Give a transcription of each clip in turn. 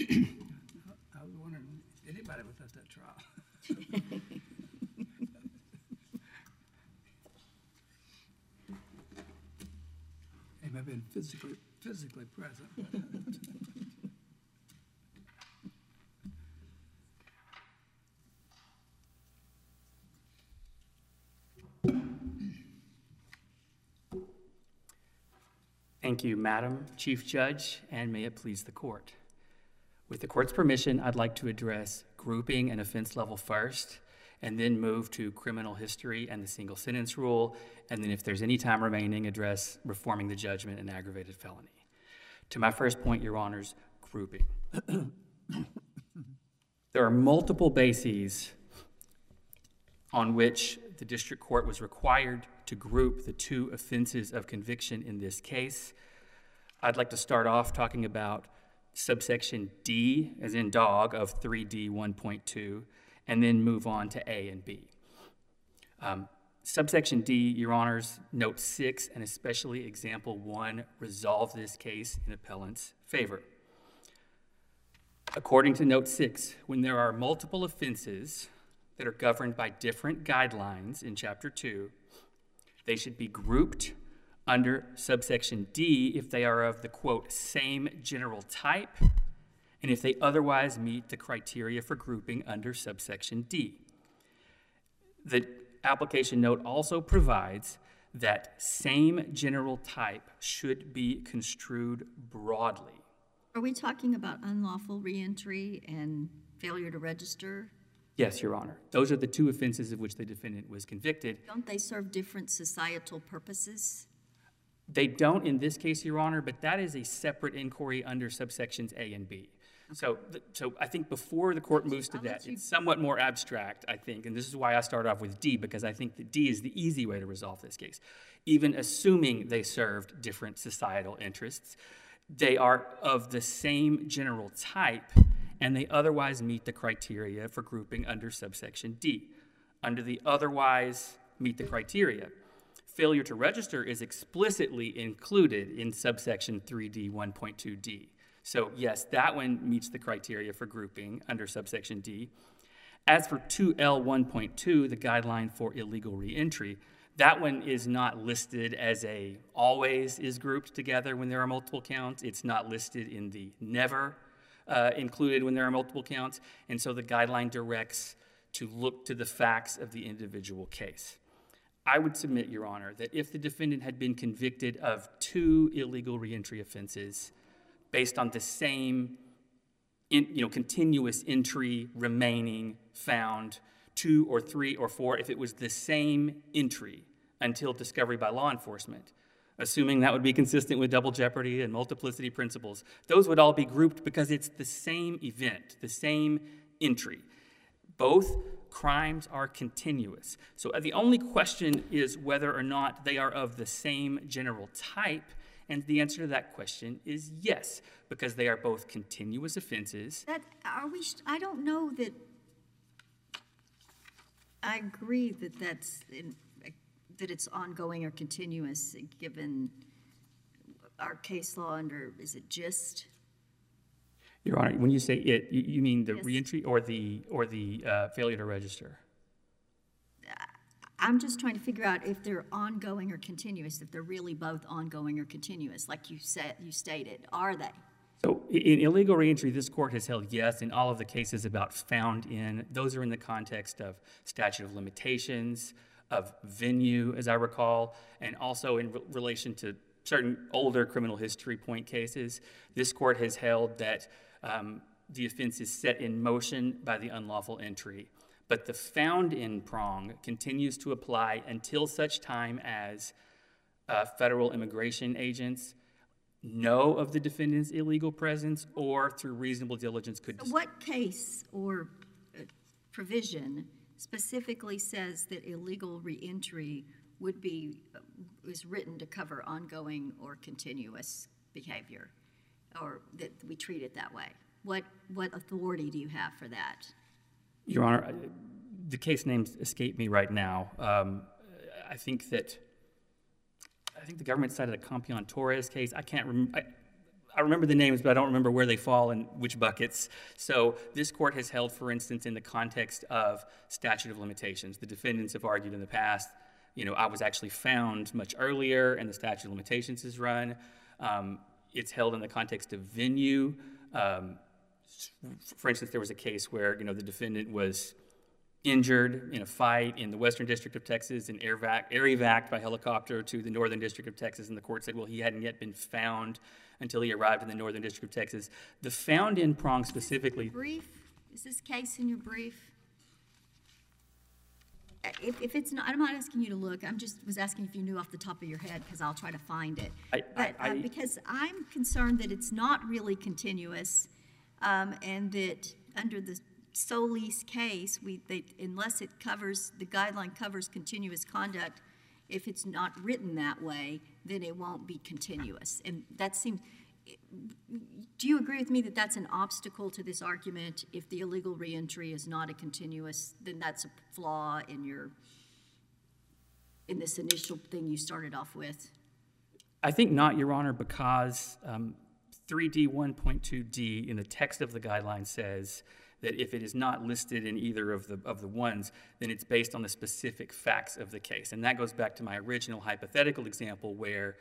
I was wondering if anybody was at that trial. They may have been physically present. Thank you, Madam Chief Judge, and may it please the court. With the court's permission, I'd like to address grouping and offense level first, and then move to criminal history and the single sentence rule, and then if there's any time remaining, address reforming the judgment and aggravated felony. To my first point, Your Honors, grouping. There are multiple bases on which the district court was required to group the two offenses of conviction in this case. I'd like to start off talking about subsection D, as in dog, of 3D 1.2, and then move on to A and B. Subsection D, Your Honors, note 6 and especially example 1 resolve this case in appellant's favor. According to note 6, when there are multiple offenses that are governed by different guidelines in Chapter 2, they should be grouped under subsection D if they are of the, quote, same general type, and if they otherwise meet the criteria for grouping under subsection D. The application note also provides that same general type should be construed broadly. Are we talking about unlawful reentry and failure to register? Yes, Your Honor. Those are the two offenses of which the defendant was convicted. Don't they serve different societal purposes? They don't in this case, Your Honor, but that is a separate inquiry under subsections A and B. Okay. So I think before the court moves to that, it's somewhat more abstract, I think, and this is why I start off with D, because I think that D is the easy way to resolve this case. Even assuming they served different societal interests, they are of the same general type, and they otherwise meet the criteria for grouping under subsection D. Under the otherwise meet the criteria, failure to register is explicitly included in subsection 3D 1.2D. So yes, that one meets the criteria for grouping under subsection D. As for 2L 1.2, the guideline for illegal reentry, that one is not listed as a always is grouped together when there are multiple counts. It's not listed in the never included when there are multiple counts. And so the guideline directs to look to the facts of the individual case. I would submit, Your Honor, that if the defendant had been convicted of 2 illegal reentry offenses based on the same continuous entry remaining found 2 or 3 or 4, if it was the same entry until discovery by law enforcement, assuming that would be consistent with double jeopardy and multiplicity principles, those would all be grouped because it's the same event, the same entry. Both crimes are continuous. So the only question is whether or not they are of the same general type, and the answer to that question is yes, because they are both continuous offenses. I don't know that I agree that that it's ongoing or continuous, given our case law under, is it GIST? Your Honor, when you say it, you mean the Yes. reentry or the failure to register? I'm just trying to figure out if they're ongoing or continuous, if they're really both ongoing or continuous, like you stated. Are they? So in illegal reentry, this court has held yes in all of the cases about found in. Those are in the context of statute of limitations, of venue, as I recall, and also in relation to certain older criminal history point cases. This court has held that the offense is set in motion by the unlawful entry, but the found in prong continues to apply until such time as federal immigration agents know of the defendant's illegal presence or through reasonable diligence could... So what case or provision specifically says that illegal reentry is written to cover ongoing or continuous behavior, or that we treat it that way? What authority do you have for that? Your Honor, the case names escape me right now. I think the government cited a Campion Torres case. I can't remember. I remember the names, but I don't remember where they fall in which buckets. So this court has held, for instance, in the context of statute of limitations. The defendants have argued in the past, I was actually found much earlier and the statute of limitations is run. It's held in the context of venue. For instance, there was a case where, the defendant was injured in a fight in the Western District of Texas and air evac by helicopter to the Northern District of Texas, and the court said, well, he hadn't yet been found until he arrived in the Northern District of Texas. The found in prong specifically. Is this case in your brief? If it's not, I'm not asking you to look. Was asking if you knew off the top of your head, because I'll try to find it. Because I'm concerned that it's not really continuous, and that under the Solis case, unless the guideline covers continuous conduct, if it's not written that way, then it won't be continuous. And that seems. Do you agree with me that that's an obstacle to this argument? If the illegal reentry is not a continuous, then that's a flaw in this initial thing you started off with? I think not, Your Honor, because 3D1.2D in the text of the guideline says that if it is not listed in either of the ones, then it's based on the specific facts of the case. And that goes back to my original hypothetical example where,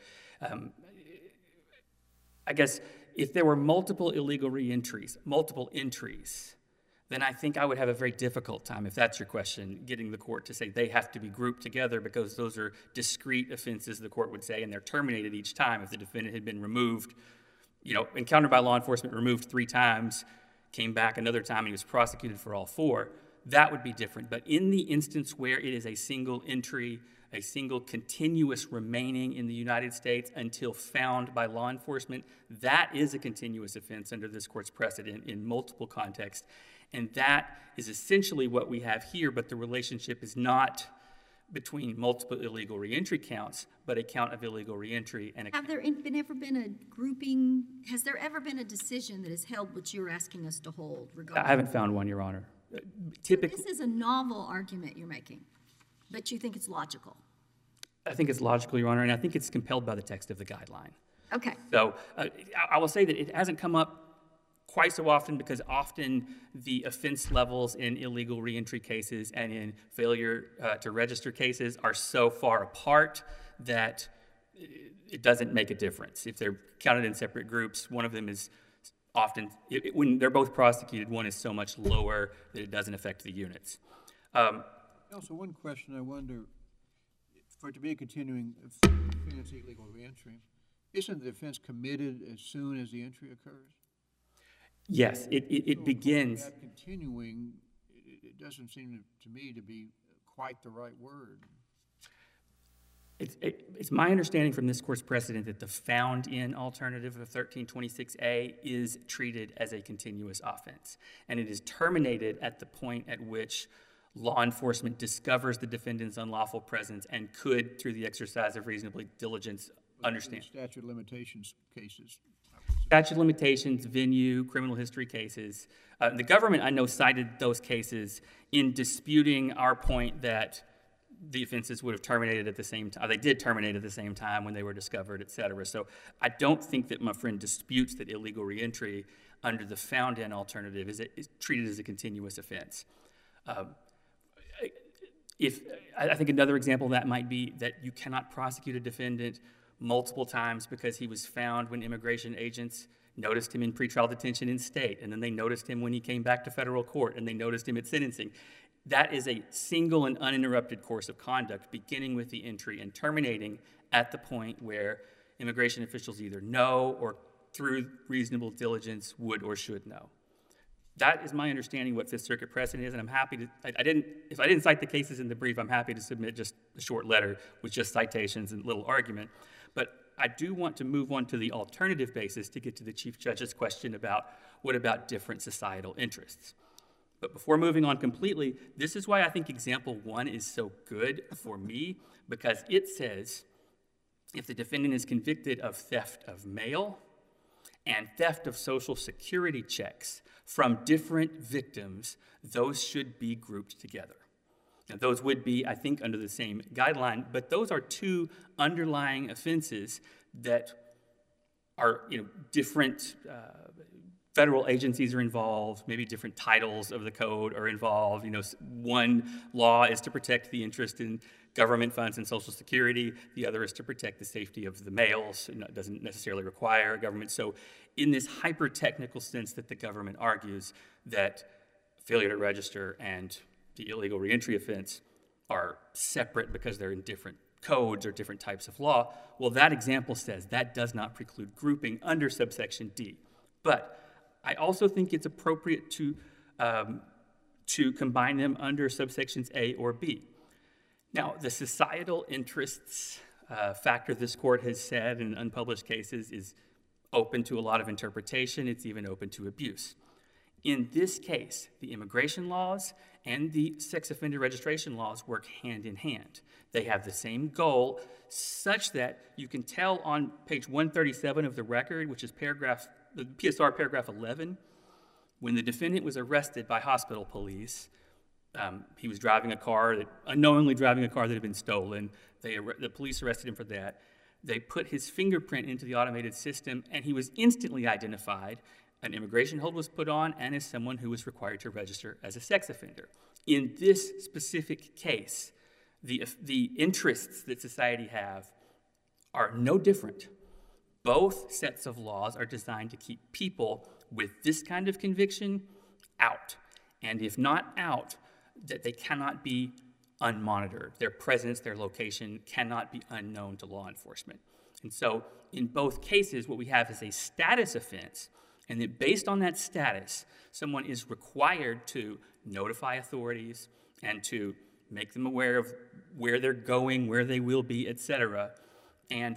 I guess, if there were multiple illegal reentries, multiple entries, then I think I would have a very difficult time, if that's your question, getting the court to say they have to be grouped together because those are discrete offenses, the court would say, and they're terminated each time. If the defendant had been removed, encountered by law enforcement, removed 3 times, came back another time, and he was prosecuted for all 4, that would be different. But in the instance where it is a single entry, a single continuous remaining in the United States until found by law enforcement, that is a continuous offense under this court's precedent in multiple contexts. And that is essentially what we have here, but the relationship is not between multiple illegal reentry counts, but a count of illegal reentry and a Has there ever been a grouping? Has there ever been a decision that has held what you're asking us to hold regarding? I haven't found one, Your Honor. Typically, this is a novel argument you're making, but you think it's logical. I think it's logical, Your Honor, and I think it's compelled by the text of the guideline. Okay. So I will say that it hasn't come up quite so often because often the offense levels in illegal reentry cases and in failure to register cases are so far apart that it doesn't make a difference. If they're counted in separate groups, one of them is often, when they're both prosecuted, one is so much lower that it doesn't affect the units. Also, one question I wonder, for it to be a continuing offense, illegal reentry, isn't the offense committed as soon as the entry occurs? Yes, it begins. That continuing, it doesn't seem to me to be quite the right word. It's my understanding from this court's precedent that the found-in alternative of 1326A is treated as a continuous offense, and it is terminated at the point at which law enforcement discovers the defendant's unlawful presence and could, through the exercise of reasonable diligence, understand. Statute of limitations cases. Statute of limitations, venue, criminal history cases. The government, I know, cited those cases in disputing our point that the offenses would have terminated at the same time. They did terminate at the same time when they were discovered, et cetera. So I don't think that my friend disputes that illegal reentry under the found-in alternative is treated as a continuous offense. I think another example of that might be that you cannot prosecute a defendant multiple times because he was found when immigration agents noticed him in pretrial detention in state, and then they noticed him when he came back to federal court, and they noticed him at sentencing. That is a single and uninterrupted course of conduct, beginning with the entry and terminating at the point where immigration officials either know or through reasonable diligence would or should know. That is my understanding what Fifth Circuit precedent is, and I'm happy to, if I didn't cite the cases in the brief, I'm happy to submit just a short letter with just citations and little argument. But I do want to move on to the alternative basis to get to the Chief Judge's question about what about different societal interests. But before moving on completely, this is why I think example 1 is so good for me, because it says if the defendant is convicted of theft of mail and theft of Social Security checks from different victims, those should be grouped together. Now, those would be, I think, under the same guideline, but those are two underlying offenses that are, different federal agencies are involved, maybe different titles of the code are involved. One law is to protect the interest in government funds and Social Security. The other is to protect the safety of the mails. It doesn't necessarily require a government. So in this hyper-technical sense that the government argues that failure to register and the illegal reentry offense are separate because they're in different codes or different types of law, well, that example says that does not preclude grouping under subsection D. But I also think it's appropriate to combine them under subsections A or B. Now, the societal interests factor, this court has said in unpublished cases, is open to a lot of interpretation. It's even open to abuse. In this case, the immigration laws and the sex offender registration laws work hand in hand. They have the same goal, such that you can tell on page 137 of the record, which is the PSR paragraph 11, when the defendant was arrested by hospital police. He was unknowingly driving a car that had been stolen. The police arrested him for that. They put his fingerprint into the automated system, and he was instantly identified. An immigration hold was put on, and as someone who was required to register as a sex offender. In this specific case, the interests that society have are no different. Both sets of laws are designed to keep people with this kind of conviction out. And if not out, that they cannot be unmonitored. Their presence, their location cannot be unknown to law enforcement. And so in both cases, what we have is a status offense, and that based on that status, someone is required to notify authorities and to make them aware of where they're going, where they will be, etc. And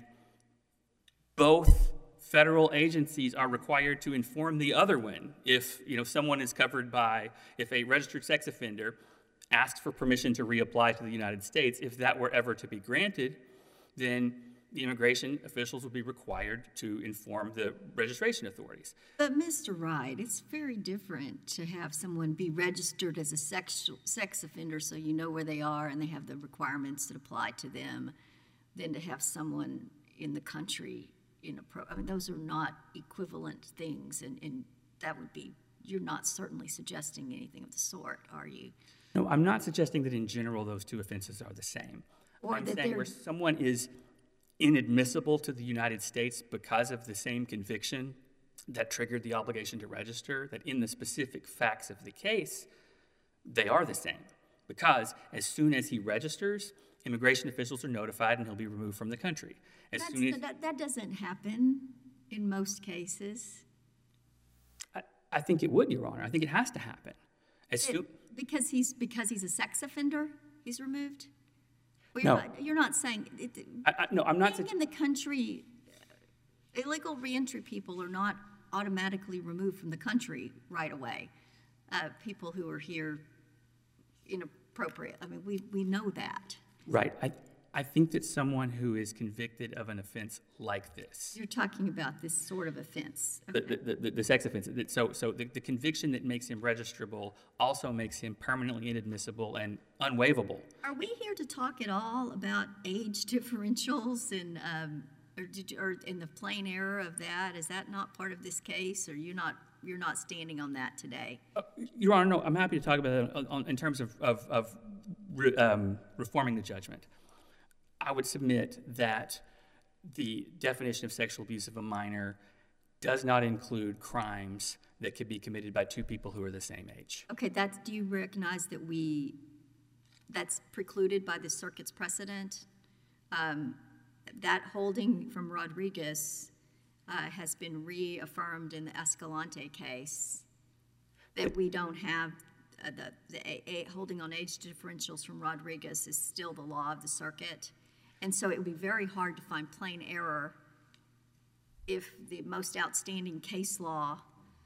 both federal agencies are required to inform the other one if someone is covered by, if a registered sex offender asks for permission to reapply to the United States, if that were ever to be granted, then the immigration officials would be required to inform the registration authorities. But Mr. Wright, it's very different to have someone be registered as a sex offender so you know where they are and they have the requirements that apply to them than to have someone in the country those are not equivalent things, and that would be, you're not certainly suggesting anything of the sort, are you? No, I'm not suggesting that in general those two offenses are the same. Or I'm that saying they're where someone is inadmissible to the United States because of the same conviction that triggered the obligation to register, that in the specific facts of the case, they are the same. Because as soon as he registers, immigration officials are notified and he'll be removed from the country. That doesn't happen in most cases. I think it would, Your Honor. I think it has to happen. Because he's a sex offender, he's removed? Well, No. You're not saying... No, I'm not... Being in the country, illegal reentry people are not automatically removed from the country right away. People who are here inappropriate. I mean, we know that. Right. I think that someone who is convicted of an offense like this... You're talking about this sort of offense. Okay. The sex offense. So the conviction that makes him registrable also makes him permanently inadmissible and unwaivable. Are we here to talk at all about age differentials and or in the plain error of that? Is that not part of this case, or you're not standing on that today? Your Honor, no, I'm happy to talk about it in terms of reforming the judgment. I would submit that the definition of sexual abuse of a minor does not include crimes that could be committed by two people who are the same age. Okay, do you recognize that that's precluded by the circuit's precedent? That holding from Rodriguez has been reaffirmed in the Escalante case, that we don't have the holding on age differentials from Rodriguez is still the law of the circuit. And so it would be very hard to find plain error if the most outstanding case law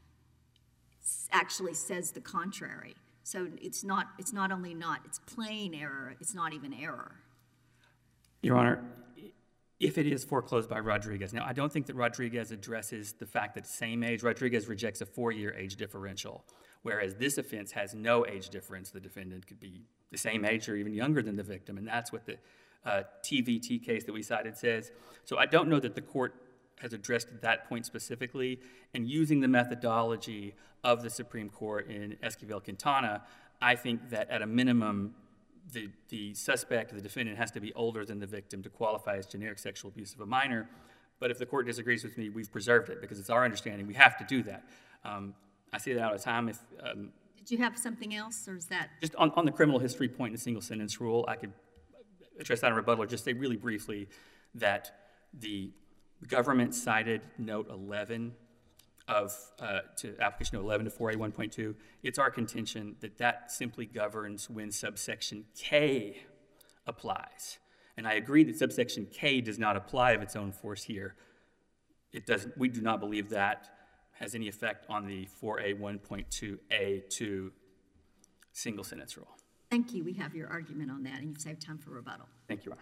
actually says the contrary. So it's not only not, it's plain error, it's not even error. Your Honor, if it is foreclosed by Rodriguez. Now, I don't think that Rodriguez addresses the fact that same age. Rodriguez rejects a 4-year age differential, whereas this offense has no age difference. The defendant could be the same age or even younger than the victim, and that's what the TVT case that we cited says. So I don't know that the court has addressed that point specifically, and using the methodology of the Supreme Court in Esquivel-Quintana, I think that at a minimum, the suspect, the defendant, has to be older than the victim to qualify as generic sexual abuse of a minor. But if the court disagrees with me, we've preserved it, because it's our understanding we have to do that. I see that all the time. Did you have something else, or is that? Just on the criminal history point in the single sentence rule, I could address that in rebuttal, or just say really briefly that the government cited note 11 to application note 11 to 4A1.2. It's our contention that that simply governs when subsection K applies. And I agree that subsection K does not apply of its own force here. It doesn't. We do not believe that has any effect on the 4A1.2A2 single sentence rule. Thank you. We have your argument on that, and you've saved time for rebuttal. Thank you, Your Honor.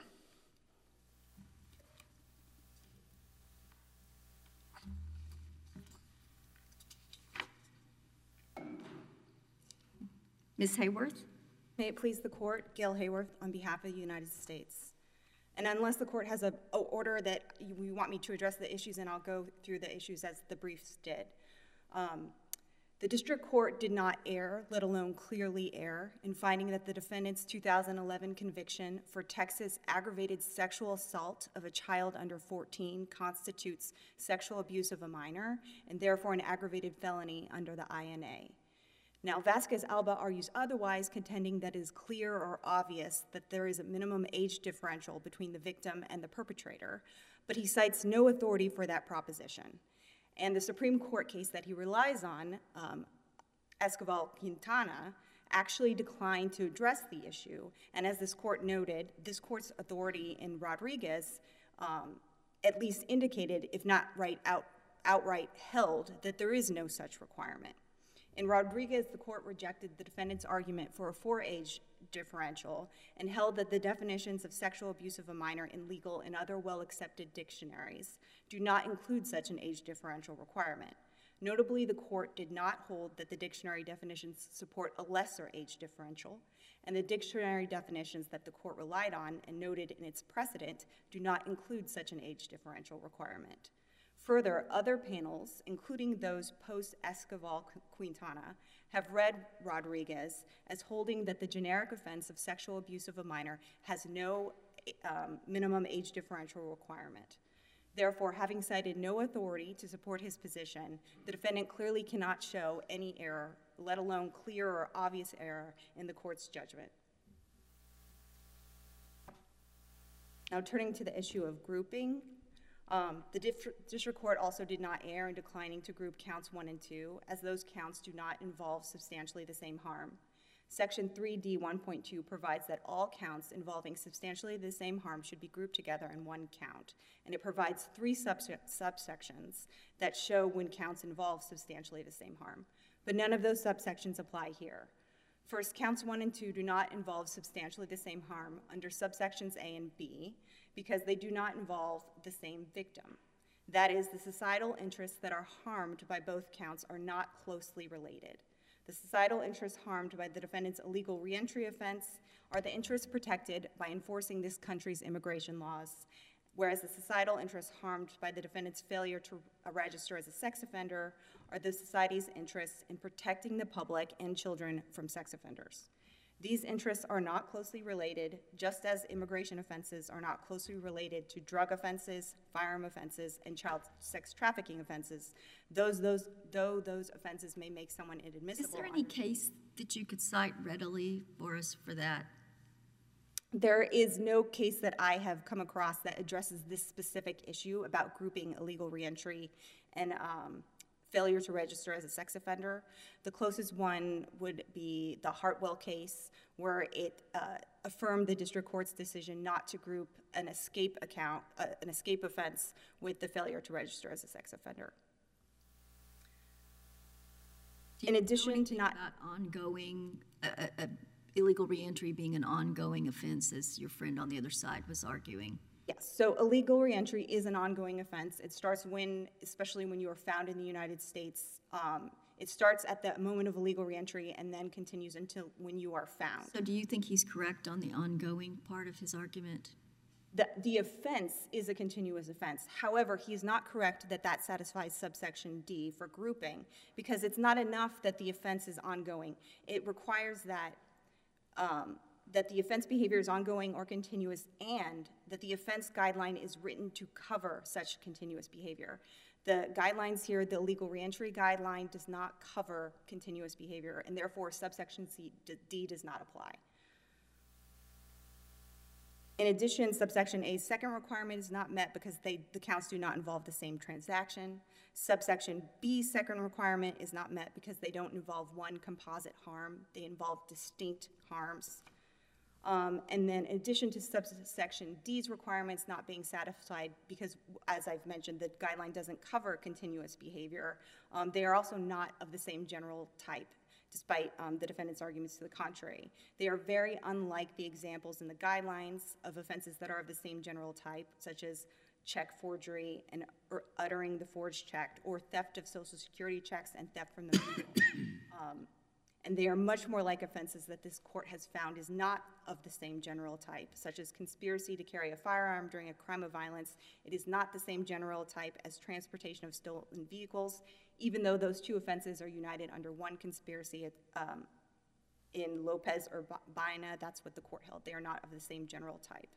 Ms. Hayworth? May it please the court, Gail Hayworth on behalf of the United States. And unless the court has an order that you want me to address the issues, and I'll go through the issues as the briefs did. The district court did not err, let alone clearly err, in finding that the defendant's 2011 conviction for Texas aggravated sexual assault of a child under 14 constitutes sexual abuse of a minor, and therefore an aggravated felony under the INA. Now, Vasquez-Alba argues otherwise, contending that it is clear or obvious that there is a minimum age differential between the victim and the perpetrator, but he cites no authority for that proposition. And the Supreme Court case that he relies on, Esquivel-Quintana, actually declined to address the issue. And as this court noted, this court's authority in Rodriguez at least indicated, if not outright held, that there is no such requirement. In Rodriguez, the court rejected the defendant's argument for a 4-age differential and held that the definitions of sexual abuse of a minor in legal and other well-accepted dictionaries do not include such an age differential requirement. Notably, the court did not hold that the dictionary definitions support a lesser age differential, and the dictionary definitions that the court relied on and noted in its precedent do not include such an age differential requirement. Further, other panels, including those post-Esquivel-Quintana, have read Rodriguez as holding that the generic offense of sexual abuse of a minor has no minimum age differential requirement. Therefore, having cited no authority to support his position, the defendant clearly cannot show any error, let alone clear or obvious error, in the court's judgment. Now, turning to the issue of grouping, the district court also did not err in declining to group counts 1 and 2, as those counts do not involve substantially the same harm. Section 3D1.2 provides that all counts involving substantially the same harm should be grouped together in one count, and it provides 3 subsections that show when counts involve substantially the same harm. But none of those subsections apply here. First, counts 1 and 2 do not involve substantially the same harm under subsections A and B because they do not involve the same victim. That is, the societal interests that are harmed by both counts are not closely related. The societal interests harmed by the defendant's illegal reentry offense are the interests protected by enforcing this country's immigration laws, whereas the societal interests harmed by the defendant's failure to register as a sex offender are the society's interests in protecting the public and children from sex offenders. These interests are not closely related, just as immigration offenses are not closely related to drug offenses, firearm offenses, and child sex trafficking offenses, though those offenses may make someone inadmissible. Is there any case that you could cite readily for us for that? There is no case that I have come across that addresses this specific issue about grouping illegal reentry and failure to register as a sex offender. The closest one would be the Hartwell case, where it affirmed the district court's decision not to group an escape offense with the failure to register as a sex offender. In addition to not ongoing illegal reentry being an ongoing offense, as your friend on the other side was arguing. Yes, so illegal reentry is an ongoing offense. It starts especially when you are found in the United States, it starts at the moment of illegal reentry and then continues until when you are found. So do you think he's correct on the ongoing part of his argument? The offense is a continuous offense. However, he is not correct that that satisfies subsection D for grouping, because it's not enough that the offense is ongoing. It requires that, that the offense behavior is ongoing or continuous, and that the offense guideline is written to cover such continuous behavior. The guidelines here, the illegal reentry guideline, does not cover continuous behavior, and therefore subsection D does not apply. In addition, subsection A's second requirement is not met because the counts do not involve the same transaction. Subsection B's second requirement is not met because they don't involve one composite harm. They involve distinct harms. And then in addition to subsection D's requirements not being satisfied because, as I've mentioned, the guideline doesn't cover continuous behavior, they are also not of the same general type, despite the defendant's arguments to the contrary. They are very unlike the examples in the guidelines of offenses that are of the same general type, such as check forgery or uttering the forged check, or theft of Social Security checks and theft from the mail. And they are much more like offenses that this court has found is not of the same general type, such as conspiracy to carry a firearm during a crime of violence. It is not the same general type as transportation of stolen vehicles, even though those two offenses are united under one conspiracy. In Lopez or Baena, that's what the court held. They are not of the same general type.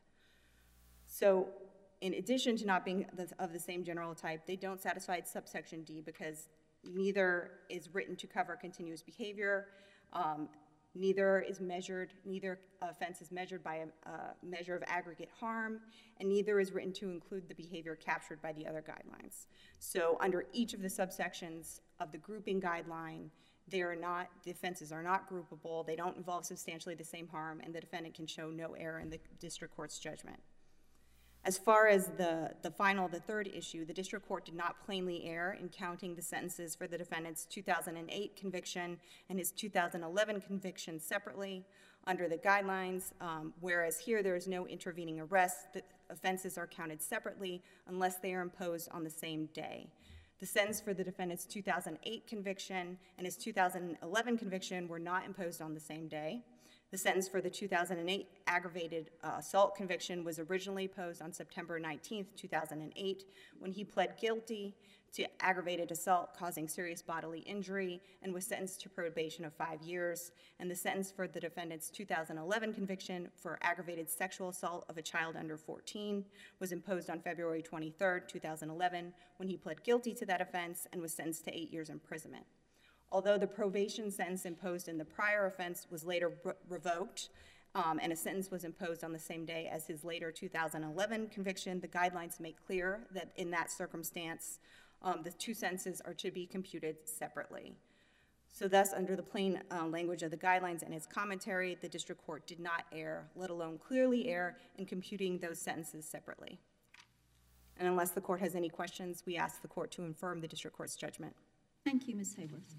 So in addition to not being of the same general type, they don't satisfy subsection D because neither is written to cover continuous behavior, neither offense is measured by a measure of aggregate harm, and neither is written to include the behavior captured by the other guidelines. So under each of the subsections of the grouping guideline, the offenses are not groupable, they don't involve substantially the same harm, and the defendant can show no error in the district court's judgment. As far as the third issue, the district court did not plainly err in counting the sentences for the defendant's 2008 conviction and his 2011 conviction separately under the guidelines, whereas here there is no intervening arrest. The offenses are counted separately unless they are imposed on the same day. The sentence for the defendant's 2008 conviction and his 2011 conviction were not imposed on the same day. The sentence for the 2008 aggravated assault conviction was originally imposed on September 19, 2008, when he pled guilty to aggravated assault causing serious bodily injury and was sentenced to probation of 5 years. And the sentence for the defendant's 2011 conviction for aggravated sexual assault of a child under 14 was imposed on February 23, 2011, when he pled guilty to that offense and was sentenced to 8 years imprisonment. Although the probation sentence imposed in the prior offense was later revoked, and a sentence was imposed on the same day as his later 2011 conviction, the guidelines make clear that in that circumstance, the two sentences are to be computed separately. So thus, under the plain language of the guidelines and its commentary, the district court did not err, let alone clearly err, in computing those sentences separately. And unless the court has any questions, we ask the court to affirm the district court's judgment. Thank you, Ms. Hayworth.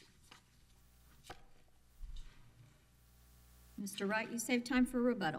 Mr. Wright, you saved time for rebuttal.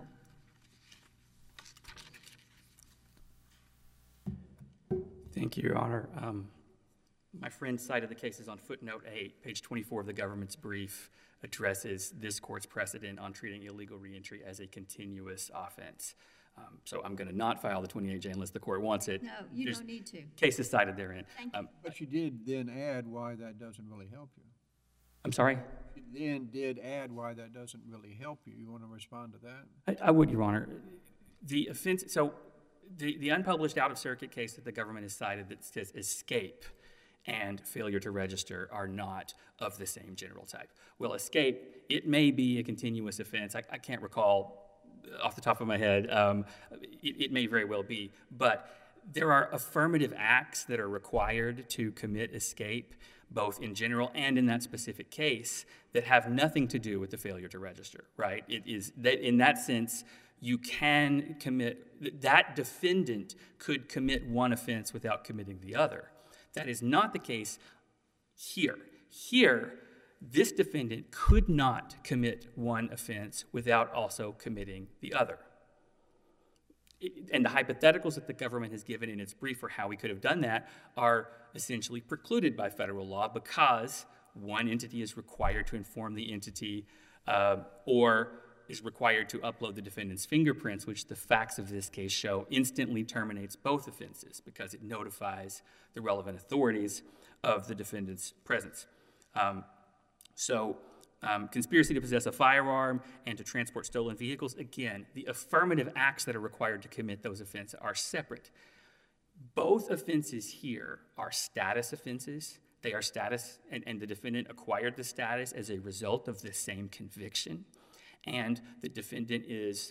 Thank you, Your Honor. My friend cited the cases on footnote 8, page 24 of the government's brief, addresses this court's precedent on treating illegal reentry as a continuous offense. So I'm going to not file the 28J unless the court wants it. No, you There's don't need to. cases cited therein. Thank you. But you did then add why that doesn't really help you. I'm sorry? You then did add why that doesn't really help you. You want to respond to that? I would, Your Honor. The offense, so the unpublished out-of-circuit case that the government has cited that says escape and failure to register are not of the same general type. Well, escape, it may be a continuous offense. I can't recall off the top of my head. It may very well be, but there are affirmative acts that are required to commit escape, both in general and in that specific case, that have nothing to do with the failure to register, right? It is that in that sense, you can commit, that defendant could commit one offense without committing the other. That is not the case here. Here, this defendant could not commit one offense without also committing the other. And the hypotheticals that the government has given in its brief for how we could have done that are essentially precluded by federal law because one entity is required to inform the entity or is required to upload the defendant's fingerprints, which the facts of this case show instantly terminates both offenses because it notifies the relevant authorities of the defendant's presence. Conspiracy to possess a firearm and to transport stolen vehicles, again, the affirmative acts that are required to commit those offenses are separate. Both offenses here are status offenses. They are status, and the defendant acquired the status as a result of the same conviction, and the defendant is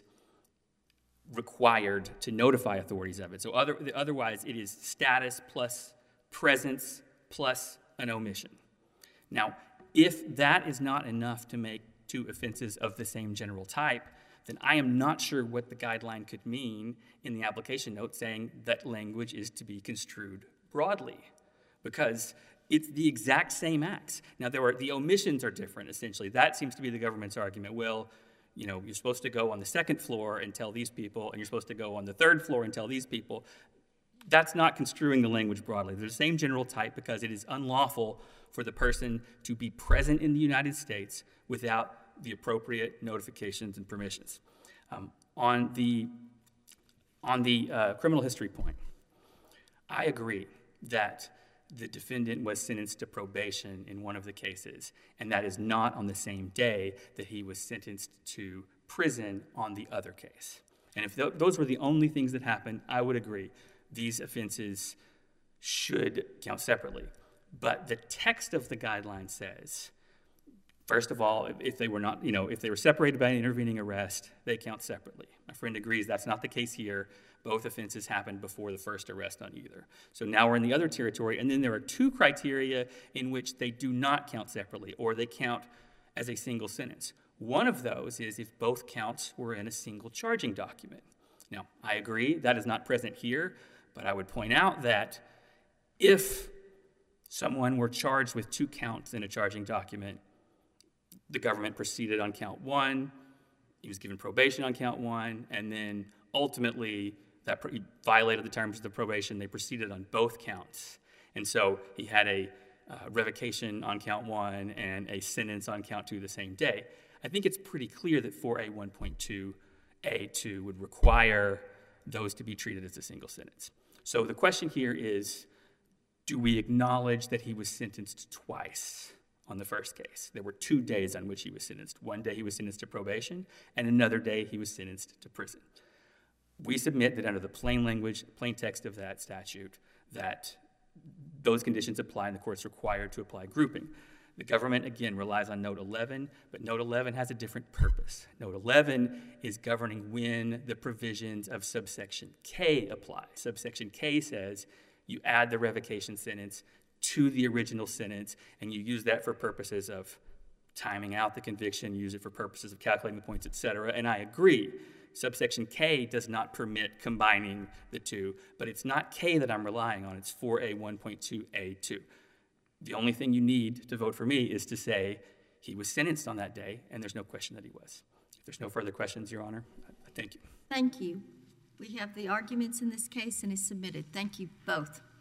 required to notify authorities of it. So otherwise, it is status plus presence plus an omission. Now, if that is not enough to make two offenses of the same general type, then I am not sure what the guideline could mean in the application note saying that language is to be construed broadly, because it's the exact same acts. Now, the omissions are different, essentially. That seems to be the government's argument. Well, you know, you're supposed to go on the second floor and tell these people, and you're supposed to go on the third floor and tell these people. That's not construing the language broadly. They're the same general type because it is unlawful for the person to be present in the United States without the appropriate notifications and permissions. On the criminal history point, I agree that the defendant was sentenced to probation in one of the cases, and that is not on the same day that he was sentenced to prison on the other case. And if those were the only things that happened, I would agree. These offenses should count separately. But the text of the guideline says, first of all, if they were separated by an intervening arrest, they count separately. My friend agrees that's not the case here. Both offenses happened before the first arrest on either. So now we're in the other territory, and then there are two criteria in which they do not count separately, or they count as a single sentence. One of those is if both counts were in a single charging document. Now, I agree that is not present here, but I would point out that if someone were charged with 2 counts in a charging document, the government proceeded on count 1, he was given probation on count 1, and then ultimately he violated the terms of the probation, they proceeded on both counts. And so he had a revocation on count 1 and a sentence on count 2 the same day. I think it's pretty clear that 4A1.2A2 would require those to be treated as a single sentence. So the question here is, do we acknowledge that he was sentenced twice on the first case? There were 2 days on which he was sentenced. One day he was sentenced to probation, and another day he was sentenced to prison. We submit that under the plain text of that statute, that those conditions apply and the court's required to apply grouping. The government, again, relies on Note 11, but Note 11 has a different purpose. Note 11 is governing when the provisions of subsection K apply. Subsection K says you add the revocation sentence to the original sentence, and you use that for purposes of timing out the conviction, use it for purposes of calculating the points, etc. And I agree. Subsection K does not permit combining the two, but it's not K that I'm relying on, it's 4A1.2A2. The only thing you need to vote for me is to say he was sentenced on that day, and there's no question that he was. If there's no further questions, Your Honor, I thank you. Thank you. We have the arguments in this case and is submitted. Thank you both.